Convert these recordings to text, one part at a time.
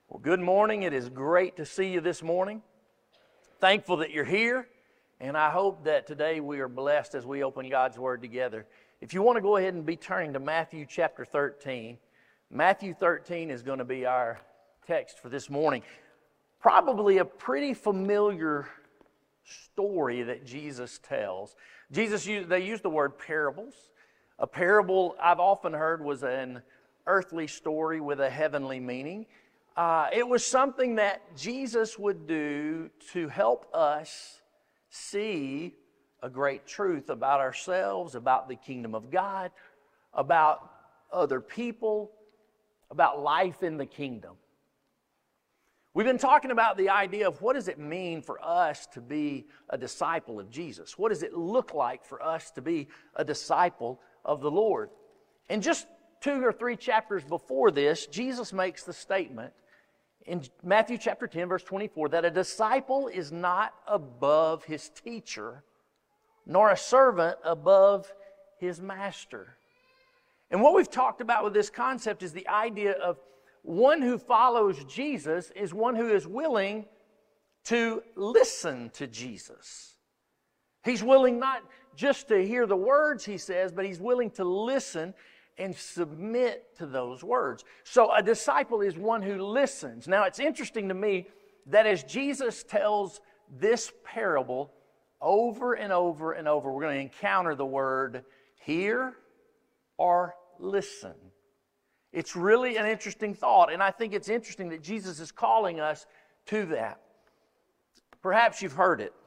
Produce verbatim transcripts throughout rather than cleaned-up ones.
Well, good morning. It is great to see you this morning. Thankful that you're here, and I hope that today we are blessed as we open God's Word together. If you want to go ahead and be turning to Matthew chapter thirteen, Matthew thirteen is going to be our text for this morning. Probably a pretty familiar story that Jesus tells. Jesus used, they use the word parables. A parable, I've often heard, was an earthly story with a heavenly meaning. Uh, it was something that Jesus would do to help us see a great truth about ourselves, about the kingdom of God, about other people, about life in the kingdom. We've been talking about the idea of what does it mean for us to be a disciple of Jesus? What does it look like for us to be a disciple of the Lord? And just two or three chapters before this, Jesus makes the statement in Matthew chapter ten, verse twenty-four, that a disciple is not above his teacher, nor a servant above his master. And what we've talked about with this concept is the idea of one who follows Jesus is one who is willing to listen to Jesus. He's willing not just to hear the words he says, but he's willing to listen and submit to those words. So a disciple is one who listens. Now it's interesting to me that as Jesus tells this parable over and over and over, we're going to encounter the word hear or listen. It's really an interesting thought, and I think it's interesting that Jesus is calling us to that. Perhaps you've heard it.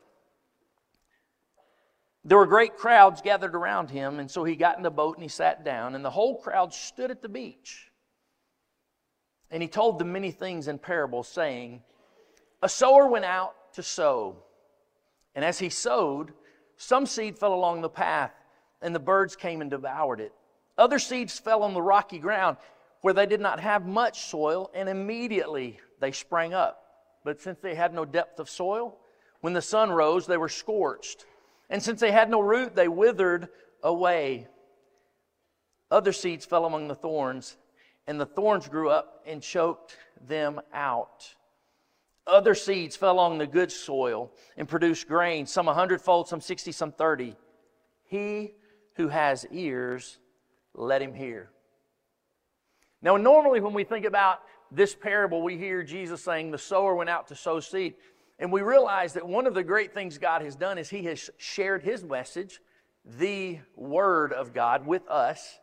There were great crowds gathered around him, and so he got in the boat and he sat down, and the whole crowd stood at the beach. And he told them many things in parables, saying, a sower went out to sow, and as he sowed, some seed fell along the path, and the birds came and devoured it. Other seeds fell on the rocky ground, where they did not have much soil, and immediately they sprang up. But since they had no depth of soil, when the sun rose, they were scorched. And since they had no root, they withered away. Other seeds fell among the thorns, and the thorns grew up and choked them out. Other seeds fell on the good soil and produced grain, some a hundredfold, some sixty, some thirty. He who has ears, let him hear. Now, normally when we think about this parable, we hear Jesus saying the sower went out to sow seed. And we realize that one of the great things God has done is He has shared His message, the Word of God, with us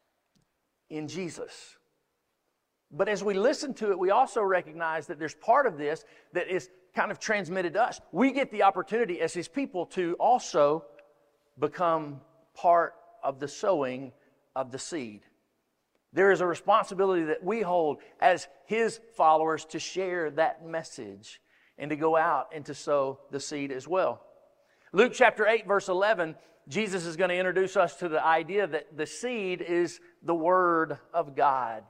in Jesus. But as we listen to it, we also recognize that there's part of this that is kind of transmitted to us. We get the opportunity as His people to also become part of the sowing of the seed. There is a responsibility that we hold as His followers to share that message and to go out and to sow the seed as well. Luke chapter eight, verse eleven, Jesus is going to introduce us to the idea that the seed is the Word of God.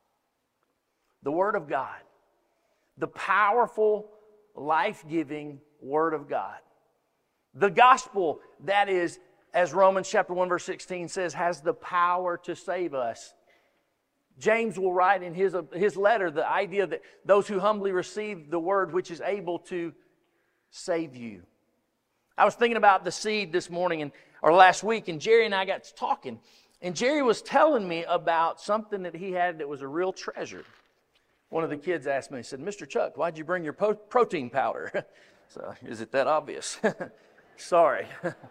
The Word of God. The powerful, life-giving Word of God. The gospel that is, as Romans chapter one, verse sixteen says, has the power to save us. James will write in his, his letter the idea that those who humbly receive the word which is able to save you. I was thinking about the seed this morning and or last week, and Jerry and I got to talking. And Jerry was telling me about something that he had that was a real treasure. One of the kids asked me, he said, Mister Chuck, why'd you bring your po- protein powder? So, is it that obvious? Sorry.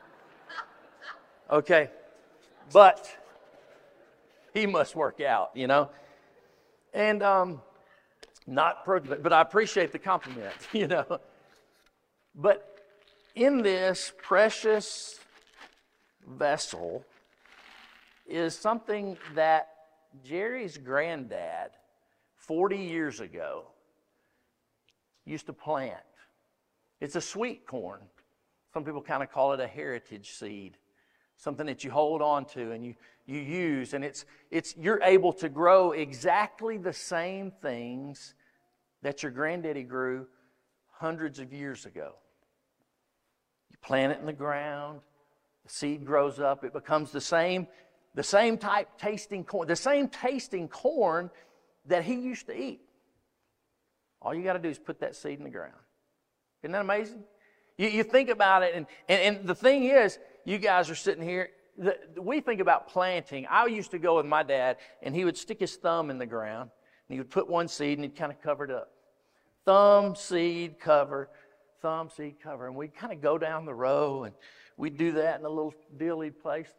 Okay. But he must work out, you know. And um, not, pro- but I appreciate the compliment, you know. But in this precious vessel is something that Jerry's granddad, forty years ago, used to plant. It's a sweet corn. Some people kind of call it a heritage seed. Something that you hold on to and you, you use. And it's it's you're able to grow exactly the same things that your granddaddy grew hundreds of years ago. You plant it in the ground, the seed grows up, it becomes the same, the same type tasting corn, the same tasting corn that he used to eat. All you got to do is put that seed in the ground. Isn't that amazing? You, you think about it, and, and, and the thing is, you guys are sitting here, the, we think about planting. I used to go with my dad, and he would stick his thumb in the ground, and he would put one seed, and he'd kind of cover it up. Thumb, seed, cover, thumb, seed, cover. And we'd kind of go down the row, and we'd do that in a little deal he'd placed.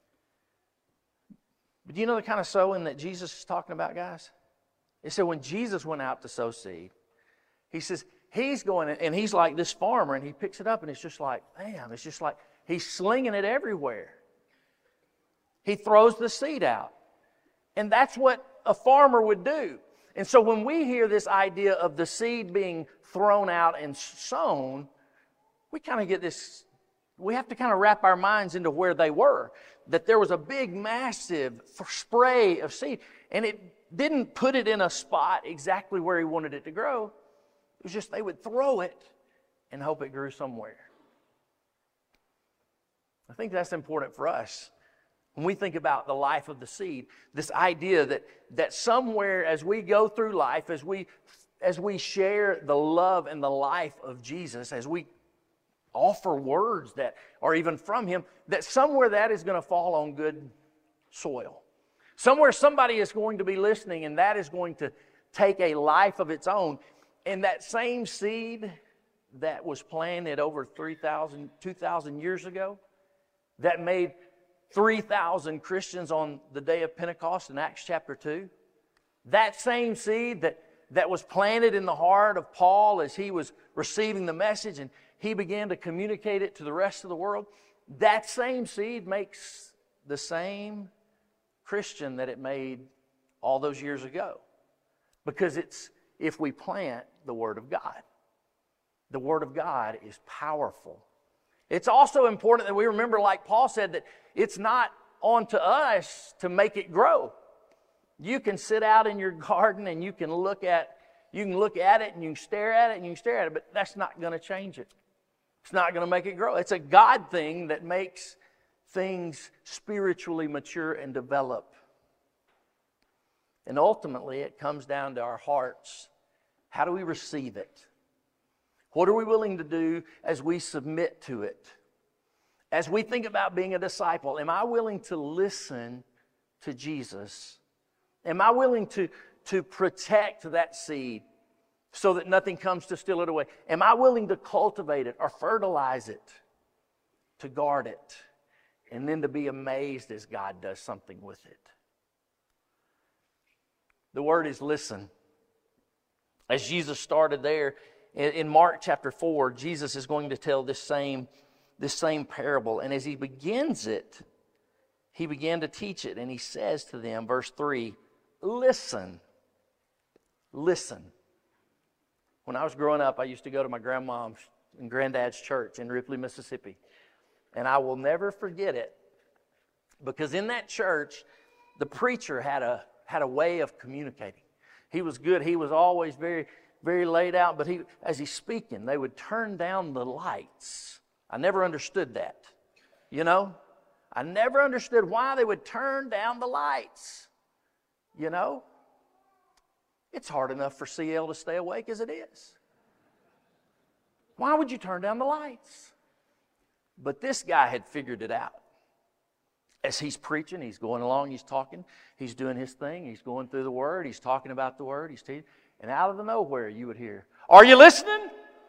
But do you know the kind of sowing that Jesus is talking about, guys? It said when Jesus went out to sow seed, he says, he's going, and he's like this farmer, and he picks it up, and it's just like, bam, it's just like, he's slinging it everywhere. He throws the seed out. And that's what a farmer would do. And so when we hear this idea of the seed being thrown out and sown, we kind of get this, we have to kind of wrap our minds into where they were. That there was a big, massive spray of seed, and it didn't put it in a spot exactly where he wanted it to grow. It was just they would throw it and hope it grew somewhere. I think that's important for us. When we think about the life of the seed, this idea that, that somewhere as we go through life, as we, as we share the love and the life of Jesus, as we offer words that are even from Him, that somewhere that is going to fall on good soil. Somewhere somebody is going to be listening, and that is going to take a life of its own. And that same seed that was planted over three thousand, two thousand years ago, that made three thousand Christians on the day of Pentecost in Acts chapter two, that same seed that, that was planted in the heart of Paul as he was receiving the message and he began to communicate it to the rest of the world, that same seed makes the same Christian that it made all those years ago. Because it's, if we plant the Word of God. The Word of God is powerful. It's also important that we remember, like Paul said, that it's not on to us to make it grow. You can sit out in your garden and you can look at you can look at it and you can stare at it and you can stare at it, but that's not going to change it. It's not going to make it grow. It's a God thing that makes things spiritually mature and develop. And ultimately, it comes down to our hearts. How do we receive it? What are we willing to do as we submit to it? As we think about being a disciple, am I willing to listen to Jesus? Am I willing to, to protect that seed so that nothing comes to steal it away? Am I willing to cultivate it or fertilize it, to guard it, and then to be amazed as God does something with it? The word is listen. As Jesus started there, in Mark chapter four, Jesus is going to tell this same, this same parable. And as he begins it, he began to teach it. And he says to them, verse three, listen. Listen. When I was growing up, I used to go to my grandmom's and granddad's church in Ripley, Mississippi. And I will never forget it. Because in that church, the preacher had a, had a way of communicating. He was good. He was always very... very laid out, but he, as he's speaking, they would turn down the lights. I never understood that. You know? I never understood why they would turn down the lights. You know? It's hard enough for C L to stay awake as it is. Why would you turn down the lights? But this guy had figured it out. As he's preaching, he's going along, he's talking, he's doing his thing, he's going through the Word, he's talking about the Word, he's teaching. And out of the nowhere, you would hear, "Are you listening?"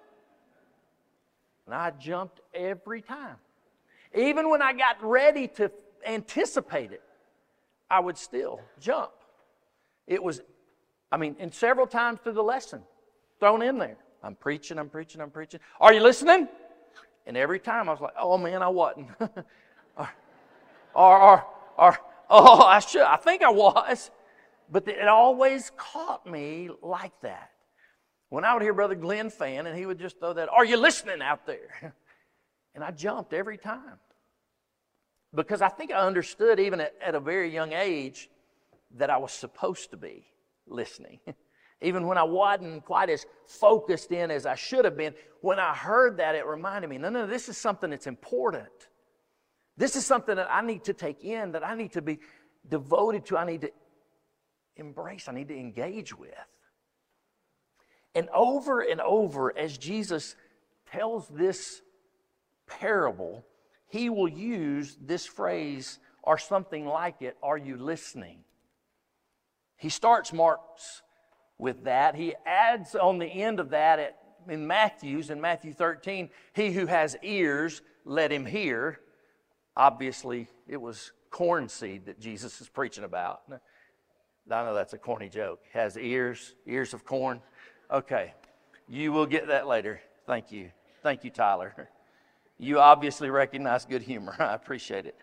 And I jumped every time. Even when I got ready to anticipate it, I would still jump. It was, I mean, and several times through the lesson, thrown in there. I'm preaching, I'm preaching, I'm preaching. "Are you listening?" And every time I was like, "Oh man, I wasn't." or, or, or, or, oh, I should, I think I was. But it always caught me like that. When I would hear Brother Glenn Fan, and he would just throw that, "Are you listening out there?" And I jumped every time. Because I think I understood even at, at a very young age that I was supposed to be listening. Even when I wasn't quite as focused in as I should have been, when I heard that, it reminded me, no, no, this is something that's important. This is something that I need to take in, that I need to be devoted to, I need to embrace, I need to engage with. And over and over, as Jesus tells this parable, he will use this phrase or something like it, are you listening? He starts Mark's with that. He adds on the end of that at, in Matthew's, in Matthew thirteen, he who has ears, let him hear. Obviously, it was corn seed that Jesus is preaching about. I know that's a corny joke. Has ears, ears of corn. Okay, you will get that later. Thank you. Thank you, Tyler. You obviously recognize good humor. I appreciate it.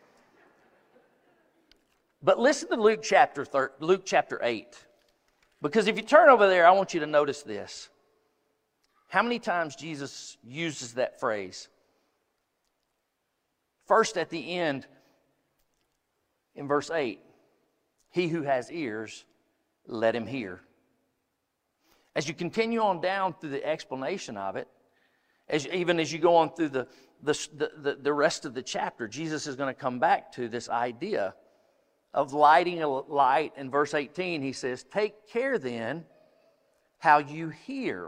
But listen to Luke chapter thir- Luke chapter eight. Because if you turn over there, I want you to notice this. How many times Jesus uses that phrase? First at the end, in verse eight, he who has ears, let him hear. As you continue on down through the explanation of it, as even as you go on through the, the, the, the rest of the chapter, Jesus is going to come back to this idea of lighting a light. In verse eighteen, he says, take care then how you hear.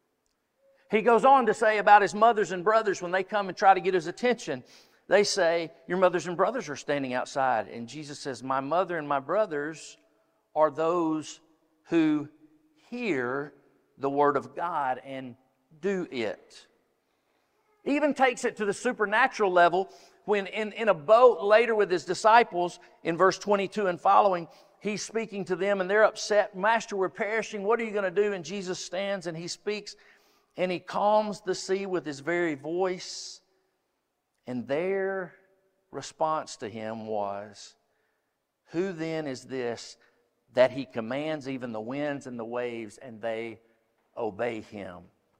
He goes on to say about his mothers and brothers when they come and try to get his attention. They say, your mothers and brothers are standing outside. And Jesus says, my mother and my brothers are those who hear the word of God and do it. He even takes it to the supernatural level when in, in a boat later with his disciples, in verse twenty-two and following, he's speaking to them and they're upset. Master, we're perishing. What are you going to do? And Jesus stands and he speaks and he calms the sea with his very voice. And their response to him was, who then is this that he commands even the winds and the waves and they obey him?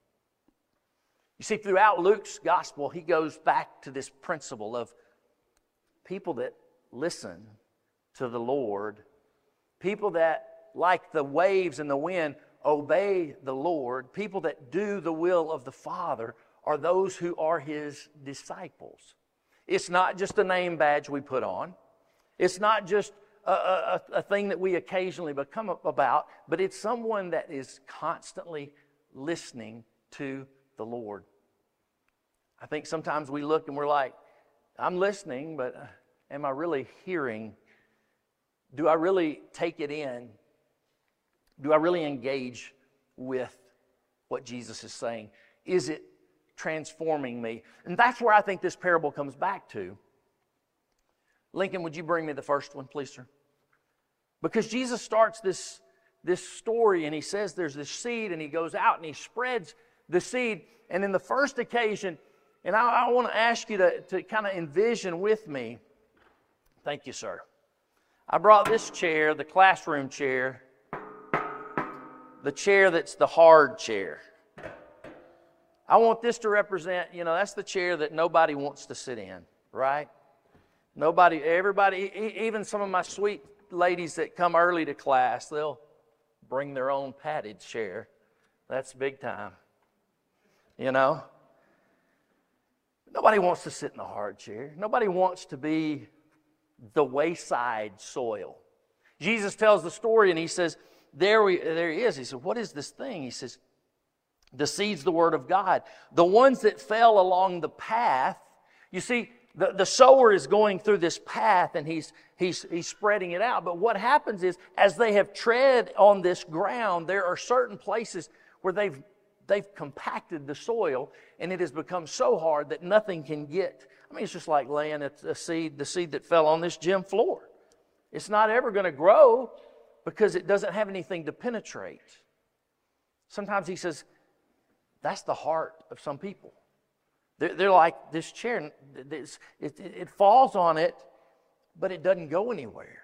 You see, throughout Luke's gospel, he goes back to this principle of people that listen to the Lord, people that, like the waves and the wind, obey the Lord, people that do the will of the Father are those who are his disciples. It's not just a name badge we put on. It's not just a, a, a thing that we occasionally become about, but it's someone that is constantly listening to the Lord. I think sometimes we look and we're like, I'm listening, but am I really hearing? Do I really take it in? Do I really engage with what Jesus is saying? Is it transforming me? And that's where I think this parable comes back to. Lincoln, would you bring me the first one, please, sir? Because Jesus starts this, this story and he says there's this seed and he goes out and he spreads the seed. And in the first occasion, and I, I want to ask you to, to kind of envision with me. Thank you, sir. I brought this chair, the classroom chair, the chair that's the hard chair. I want this to represent, you know, that's the chair that nobody wants to sit in, right? Nobody, everybody, even some of my sweet ladies that come early to class, they'll bring their own padded chair. That's big time, you know? Nobody wants to sit in the hard chair. Nobody wants to be the wayside soil. Jesus tells the story and he says, there, we, there he is. He said, what is this thing? He says, the seed's the word of God. The ones that fell along the path, you see, the, the sower is going through this path and he's, he's, he's spreading it out. But what happens is, as they have tread on this ground, there are certain places where they've They've compacted the soil, and it has become so hard that nothing can get. I mean, it's just like laying a, a seed, the seed that fell on this gym floor. It's not ever going to grow because it doesn't have anything to penetrate. Sometimes he says, that's the heart of some people. They're, they're like this chair. It, it, it falls on it, but it doesn't go anywhere.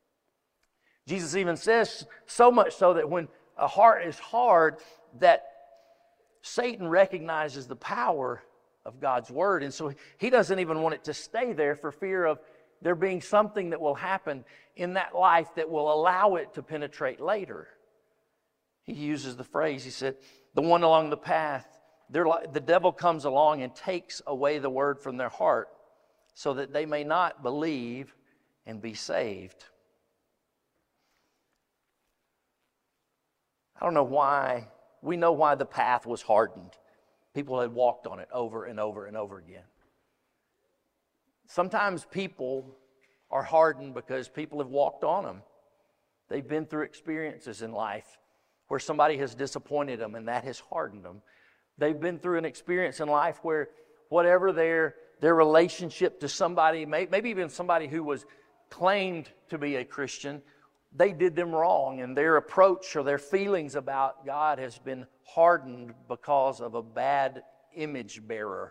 Jesus even says, so much so that when a heart is hard, that Satan recognizes the power of God's word, and so he doesn't even want it to stay there for fear of there being something that will happen in that life that will allow it to penetrate later. He uses the phrase, he said, the one along the path, they're like, the devil comes along and takes away the word from their heart so that they may not believe and be saved. I don't know why We know why the path was hardened. People had walked on it over and over and over again. Sometimes people are hardened because people have walked on them. They've been through experiences in life where somebody has disappointed them and that has hardened them. They've been through an experience in life where whatever their, their relationship to somebody, maybe even somebody who was claimed to be a Christian, they did them wrong, and their approach or their feelings about God has been hardened because of a bad image bearer.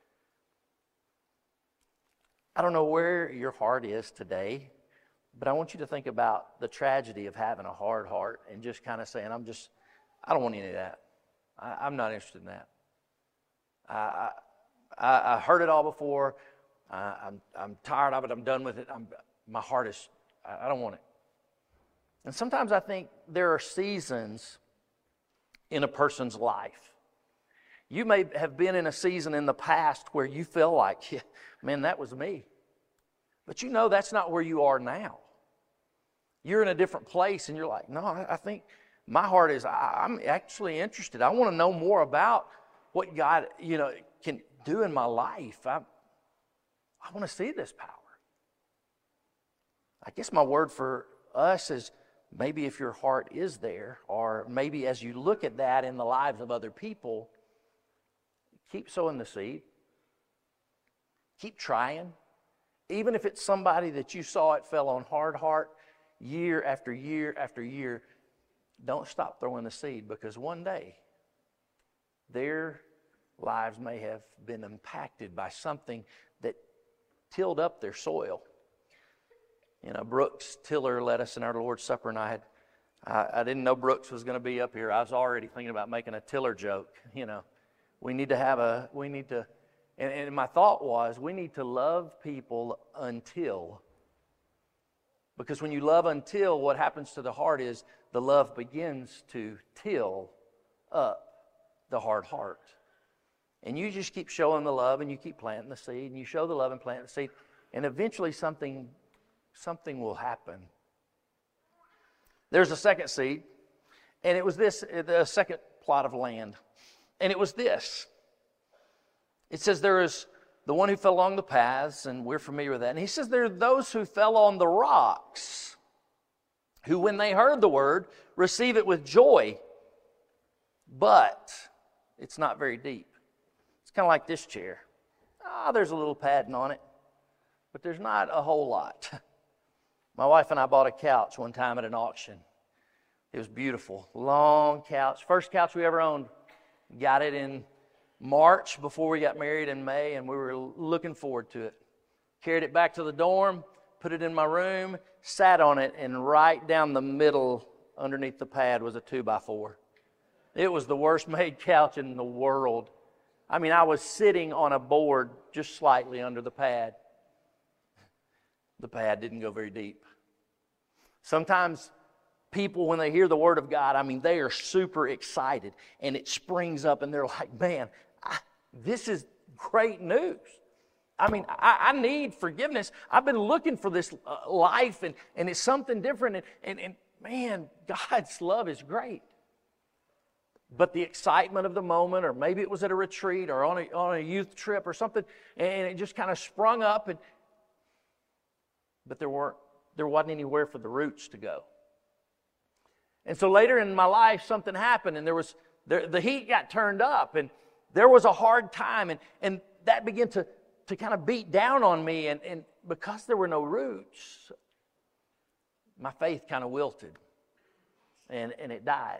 I don't know where your heart is today, but I want you to think about the tragedy of having a hard heart and just kind of saying, I'm just, I don't want any of that. I, I'm not interested in that. I, I, I heard it all before. I, I'm, I'm tired of it. I'm done with it. I'm, my heart is, I, I don't want it. And sometimes I think there are seasons in a person's life. You may have been in a season in the past where you feel like, yeah, man, that was me. But you know that's not where you are now. You're in a different place and you're like, no, I, I think my heart is, I, I'm actually interested. I want to know more about what God, you know, can do in my life. I, I want to see this power. I guess my word for us is, maybe if your heart is there, or maybe as you look at that in the lives of other people, keep sowing the seed. Keep trying. Even if it's somebody that you saw it fell on hard heart year after year after year, don't stop throwing the seed, because one day their lives may have been impacted by something that tilled up their soil. You know, Brooks Tiller led us in our Lord's Supper, and I had, I, I didn't know Brooks was going to be up here. I was already thinking about making a Tiller joke. You know, we need to have a, we need to, and, and my thought was, we need to love people until, because when you love until, what happens to the heart is the love begins to till up the hard heart. And you just keep showing the love, and you keep planting the seed, and you show the love and plant the seed, and eventually something Something will happen. There's a second seed, and it was this, the second plot of land. And it was this. It says there is the one who fell along the paths, and we're familiar with that. And he says there are those who fell on the rocks, who when they heard the word, receive it with joy. But it's not very deep. It's kind of like this chair. Ah, there's a little padding on it, but there's not a whole lot. My wife and I bought a couch one time at an auction. It was beautiful. Long couch. First couch we ever owned. Got it in March before we got married in May, and we were looking forward to it. Carried it back to the dorm, put it in my room, sat on it, and right down the middle underneath the pad was a two by four. It was the worst made couch in the world. I mean, I was sitting on a board just slightly under the pad. The pad didn't go very deep. Sometimes people, when they hear the Word of God, I mean, they are super excited, and it springs up, and they're like, man, I, this is great news. I mean, I, I need forgiveness. I've been looking for this uh, life, and, and it's something different, and, and, and man, God's love is great. But the excitement of the moment, or maybe it was at a retreat or on a, on a youth trip or something, and it just kind of sprung up, and but there weren't, there wasn't anywhere for the roots to go. And so later in my life, something happened, and there was there, the heat got turned up, and there was a hard time, and, and that began to, to kind of beat down on me, and, and because there were no roots, my faith kind of wilted, and, and it died.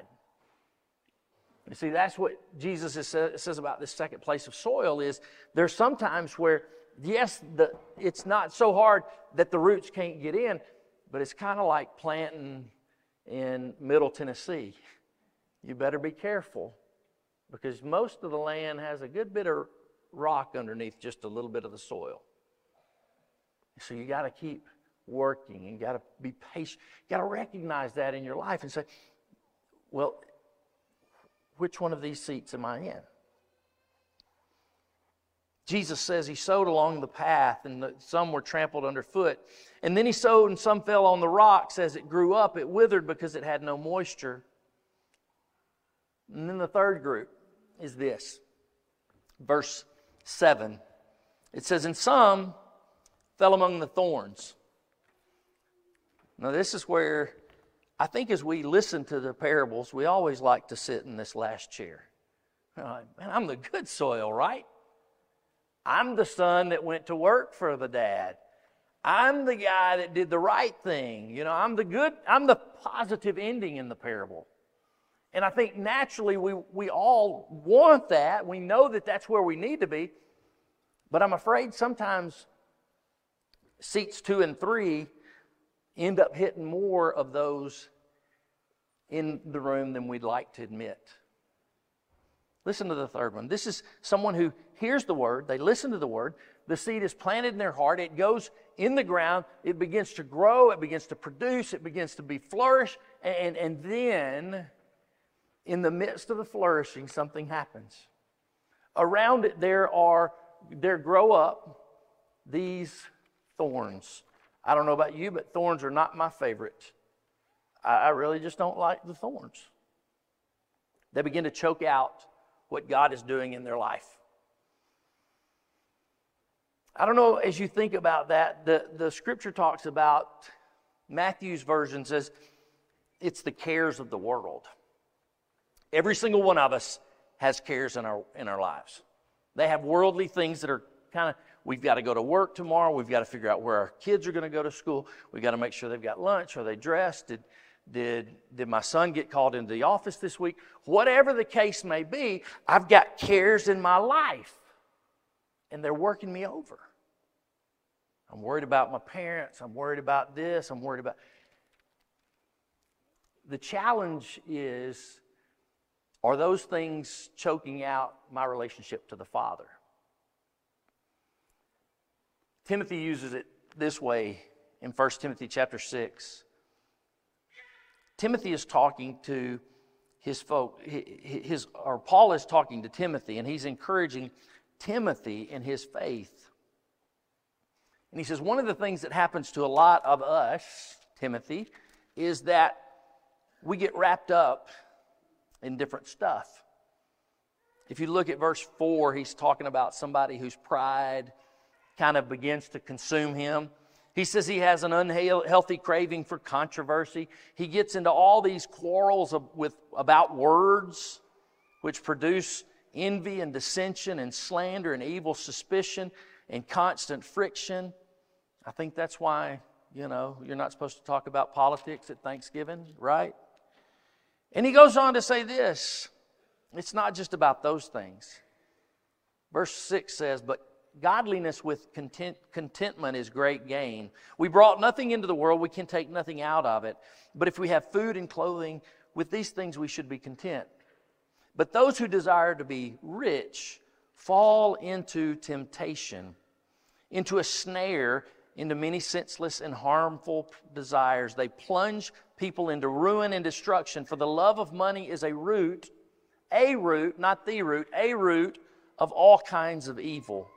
You see, that's what Jesus is, says about this second place of soil is there's sometimes where, yes, the, it's not so hard that the roots can't get in, but it's kind of like planting in Middle Tennessee. You better be careful, because most of the land has a good bit of rock underneath just a little bit of the soil. So you got to keep working, and you got to be patient. You got to recognize that in your life and say, well, which one of these seats am I in? Jesus says he sowed along the path, and the, some were trampled underfoot. And then he sowed, and some fell on the rocks. As it grew up, it withered because it had no moisture. And then the third group is this. Verse seven. It says, and some fell among the thorns. Now this is where I think as we listen to the parables, we always like to sit in this last chair. Man, I'm the good soil, right? I'm the son that went to work for the dad. I'm the guy that did the right thing. You know, I'm the good, I'm the positive ending in the parable. And I think naturally we, we all want that. We know that that's where we need to be. But I'm afraid sometimes seats two and three end up hitting more of those in the room than we'd like to admit. Listen to the third one. This is someone who hears the word. They listen to the word. The seed is planted in their heart. It goes in the ground. It begins to grow. It begins to produce. It begins to be flourish. And, and then, in the midst of the flourishing, something happens. Around it, there are, there grow up these thorns. I don't know about you, but thorns are not my favorite. I, I really just don't like the thorns. They begin to choke out what God is doing in their life. I don't know, as you think about that, the, the scripture talks about, Matthew's version says, it's the cares of the world. Every single one of us has cares in our in our lives. They have worldly things that are kind of, we've got to go to work tomorrow. We've got to figure out where our kids are going to go to school. We've got to make sure they've got lunch. Are they dressed? Did, did, did my son get called into the office this week? Whatever the case may be, I've got cares in my life. And they're working me over. I'm worried about my parents. I'm worried about this. I'm worried about... The challenge is, are those things choking out my relationship to the Father? Timothy uses it this way in First Timothy chapter six. Timothy is talking to his folk, his, or Paul is talking to Timothy, and he's encouraging Timothy in his faith. And he says, one of the things that happens to a lot of us, Timothy, is that we get wrapped up in different stuff. If you look at verse four, he's talking about somebody whose pride kind of begins to consume him. He says he has an unhealthy craving for controversy. He gets into all these quarrels of, with, about words, which produce envy and dissension and slander and evil suspicion and constant friction. I think that's why, you know, you're not supposed to talk about politics at Thanksgiving, right? And he goes on to say this. It's not just about those things. Verse six says, but godliness with content, contentment is great gain. We brought nothing into the world. We can take nothing out of it. But if we have food and clothing, with these things we should be content. But those who desire to be rich fall into temptation, into a snare, into many senseless and harmful desires. They plunge people into ruin and destruction. For the love of money is a root, a root, not the root, a root of all kinds of evil.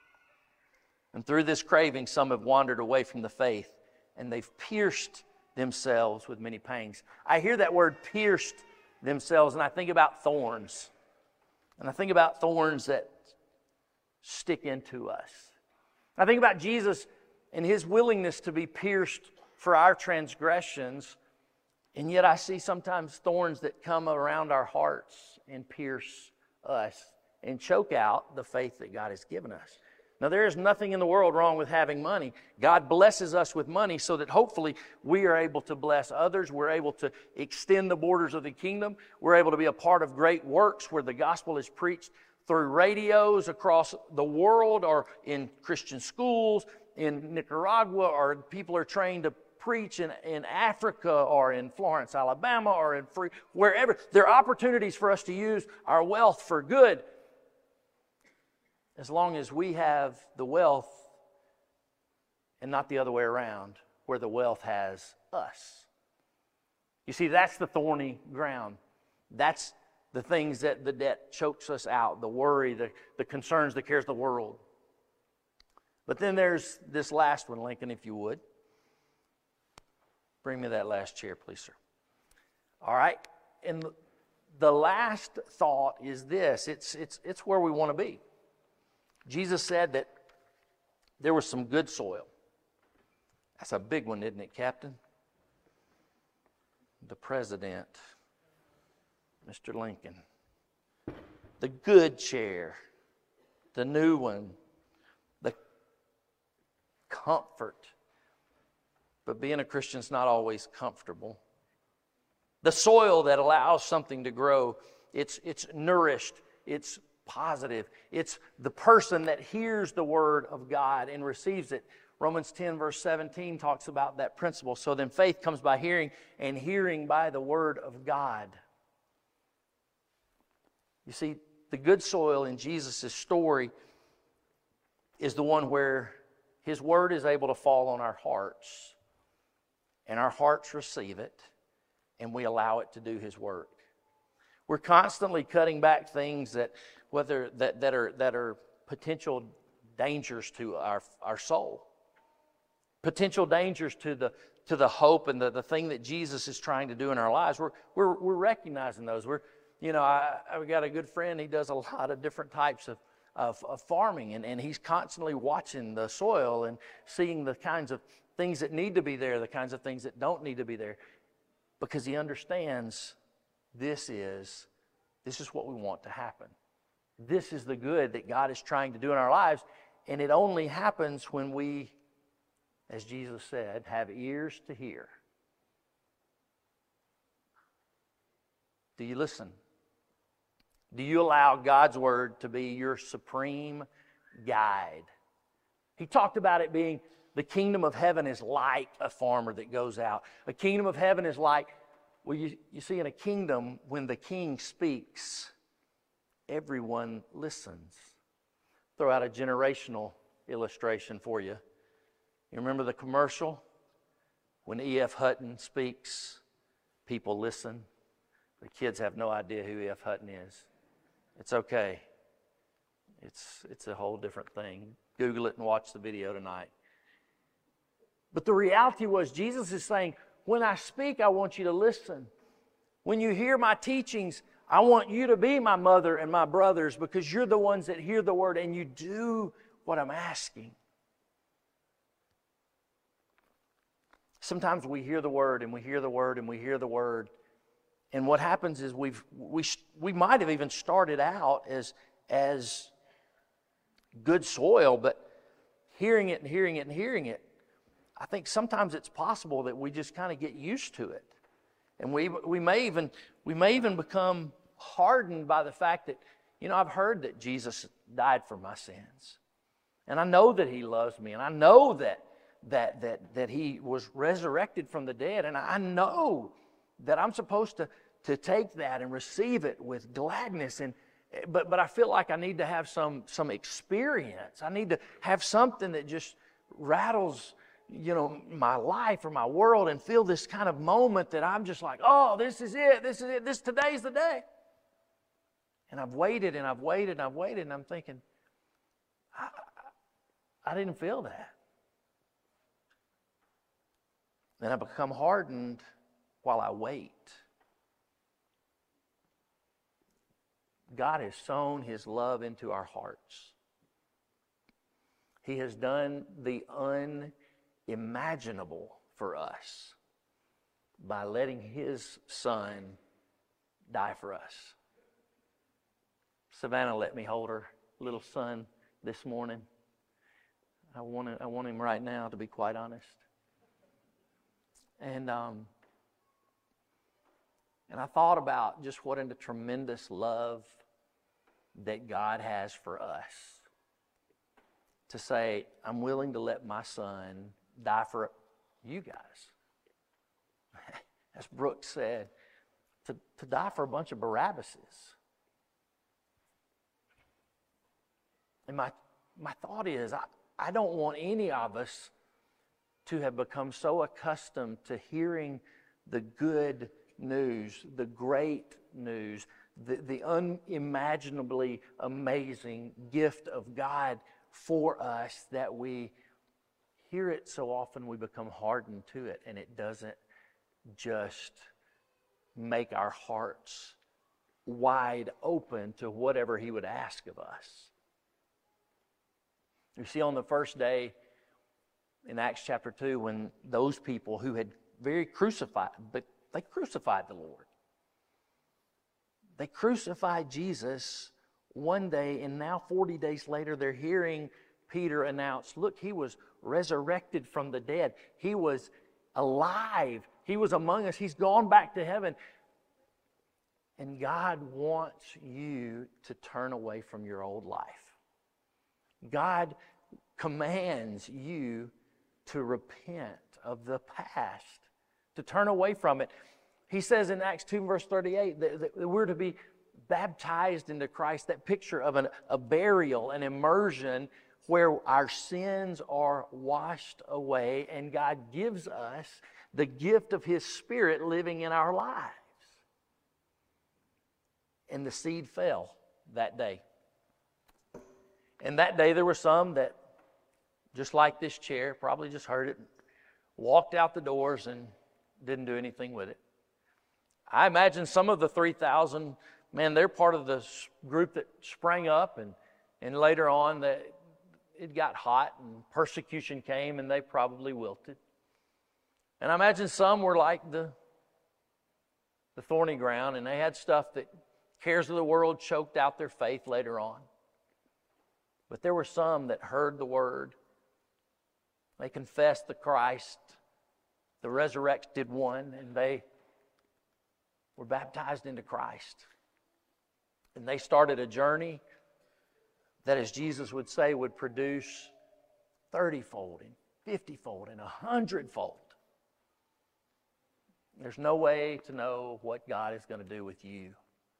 And through this craving, some have wandered away from the faith, and they've pierced themselves with many pangs. I hear that word pierced themselves, and I think about thorns. And I think about thorns that stick into us. I think about Jesus and His willingness to be pierced for our transgressions, and yet I see sometimes thorns that come around our hearts and pierce us and choke out the faith that God has given us. Now, there is nothing in the world wrong with having money. God blesses us with money so that hopefully we are able to bless others. We're able to extend the borders of the kingdom. We're able to be a part of great works where the gospel is preached through radios across the world, or in Christian schools in Nicaragua, or people are trained to preach in, in Africa or in Florence, Alabama, or in free, wherever. There are opportunities for us to use our wealth for good, as long as we have the wealth and not the other way around, where the wealth has us. You see, that's the thorny ground. That's the things that the debt chokes us out, the worry, the, the concerns, the cares of the world. But then there's this last one, Lincoln, if you would. Bring me that last chair, please, sir. All right. And the last thought is this. It's, it's, it's where we want to be. Jesus said that there was some good soil. That's a big one, isn't it, Captain? The president, Mister Lincoln. The good chair, the new one, the comfort. But being a Christian is not always comfortable. The soil that allows something to grow, it's, it's nourished, it's positive. It's the person that hears the word of God and receives it. Romans ten verse seventeen talks about that principle. So then faith comes by hearing, and hearing by the word of God. You see, the good soil in Jesus' story is the one where His word is able to fall on our hearts, and our hearts receive it, and we allow it to do His work. We're constantly cutting back things that whether that, that are that are potential dangers to our, our soul. Potential dangers to the to the hope and the, the thing that Jesus is trying to do in our lives. We're we're we're recognizing those. We're you know, I, I've got a good friend, he does a lot of different types of Of, of farming, and, and he's constantly watching the soil and seeing the kinds of things that need to be there, the kinds of things that don't need to be there, because he understands this is this is what we want to happen. This is the good that God is trying to do in our lives, and it only happens when we, as Jesus said, have ears to hear. Do you listen? Do you allow God's word to be your supreme guide? He talked about it being the kingdom of heaven is like a farmer that goes out. A kingdom of heaven is like, well, you, you see, in a kingdom, when the king speaks, everyone listens. Throw out a generational illustration for you. You remember the commercial? When E F. Hutton speaks, people listen. The kids have no idea who E F. Hutton is. It's okay. It's, it's a whole different thing. Google it and watch the video tonight. But the reality was, Jesus is saying, when I speak, I want you to listen. When you hear my teachings, I want you to be my mother and my brothers, because you're the ones that hear the word and you do what I'm asking. Sometimes we hear the word and we hear the word and we hear the word. And what happens is we've, we we might have even started out as, as good soil, but hearing it and hearing it and hearing it, I think sometimes it's possible that we just kind of get used to it. And we we may even we may even become hardened by the fact that, you know, I've heard that Jesus died for my sins. And I know that He loves me, and I know that that that that He was resurrected from the dead, and I know that I'm supposed to, to take that and receive it with gladness. And but but I feel like I need to have some some experience. I need to have something that just rattles, you know, my life or my world, and feel this kind of moment that I'm just like, oh, this is it, this is it, this today's the day. And I've waited and I've waited and I've waited, and I'm thinking, I, I didn't feel that. Then I become hardened while I wait. God has sown His love into our hearts. He has done the unimaginable for us by letting His Son die for us. Savannah let me hold her little son this morning. I want to, I want him right now, to be quite honest. And um, and I thought about just what a tremendous love that God has for us. To say, I'm willing to let my son die for you guys. As Brooks said, to, to die for a bunch of Barabbases. And my, my thought is, I, I don't want any of us to have become so accustomed to hearing the good news, the great news, the, the unimaginably amazing gift of God for us, that we hear it so often we become hardened to it, and it doesn't just make our hearts wide open to whatever he would ask of us. You see, on the first day in Acts chapter two, when those people who had very crucified, but they crucified the Lord. They crucified Jesus one day, and now forty days later, they're hearing Peter announce, look, he was resurrected from the dead. He was alive. He was among us. He's gone back to heaven. And God wants you to turn away from your old life. God commands you to repent of the past, to turn away from it. He says in Acts two, verse thirty-eight, that, that we're to be baptized into Christ, that picture of an, a burial, an immersion where our sins are washed away and God gives us the gift of His Spirit living in our lives. And the seed fell that day. And that day there were some that, just like this chair, probably just heard it, walked out the doors and didn't do anything with it. I imagine some of the three thousand, man, they're part of the group that sprang up, and, and later on that it got hot and persecution came and they probably wilted. And I imagine some were like the, the thorny ground, and they had stuff that cares of the world choked out their faith later on. But there were some that heard the word. They confessed the Christ, the resurrected one, and they were baptized into Christ. And they started a journey that, as Jesus would say, would produce thirty-fold and fifty-fold and one hundred-fold. There's no way to know what God is going to do with you.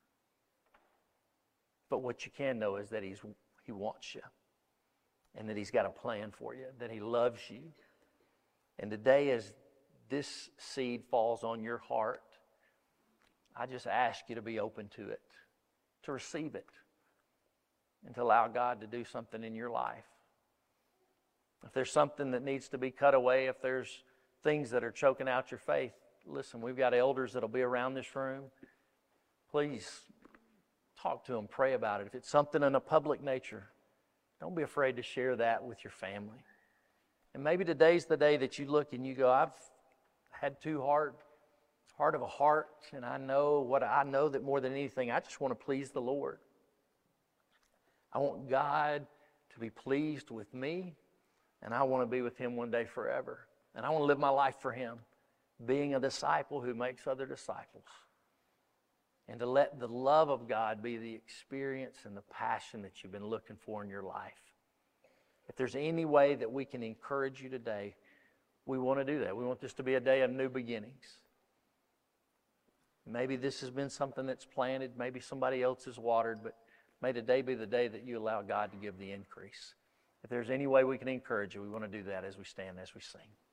But what you can know is that He's He wants you, and that He's got a plan for you, that He loves you. And today, as this seed falls on your heart, I just ask you to be open to it, to receive it, and to allow God to do something in your life. If there's something that needs to be cut away, if there's things that are choking out your faith, listen, we've got elders that'll be around this room. Please talk to them, pray about it. If it's something in a public nature, don't be afraid to share that with your family. And maybe today's the day that you look and you go, I've had too hard, heart of a heart, and I know what I know that more than anything, I just want to please the Lord. I want God to be pleased with me, and I want to be with Him one day forever. And I want to live my life for Him, being a disciple who makes other disciples. And to let the love of God be the experience and the passion that you've been looking for in your life. If there's any way that we can encourage you today, we want to do that. We want this to be a day of new beginnings. Maybe this has been something that's planted. Maybe somebody else has watered. But may today be the day that you allow God to give the increase. If there's any way we can encourage you, we want to do that as we stand, as we sing.